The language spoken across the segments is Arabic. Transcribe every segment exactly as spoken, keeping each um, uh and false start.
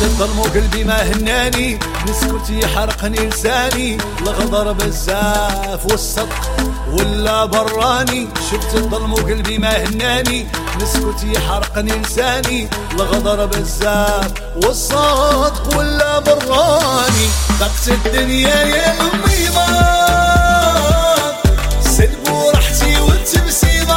الظلم وقلبي ما هناني، نسكت يحرقني لساني، الغدر بزاف والصدق ولا براني. شفت الظلم وقلبي ما هناني، نسكت يحرقني لساني، الغدر بزاف والصدق ولا براني. ضغط الدنيا يا الميضة سلبوا راحتي والتبسيمة،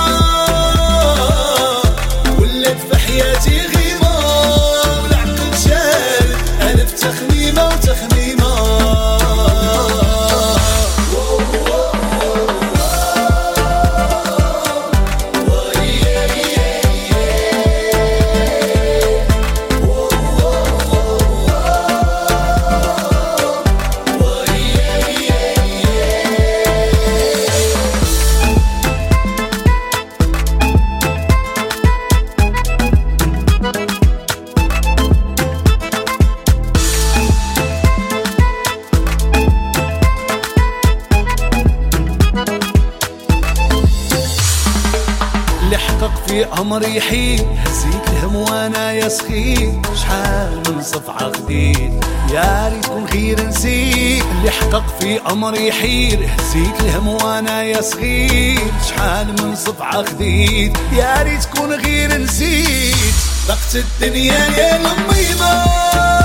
ولات في حياتي غيمة والعقل شال ألف تخميمة وتخميمة. لحقق في أمري حين هزيت الهم وانا يا سخيت، شحال من صفعة خديت يا ريت كون غير نسيت. لحقق في أمري حين هزيت الهم وانا يا سخيت، شحال من صفعة خديت يا ريت كون غير نسيت. ضغط الدنيا يا الميضة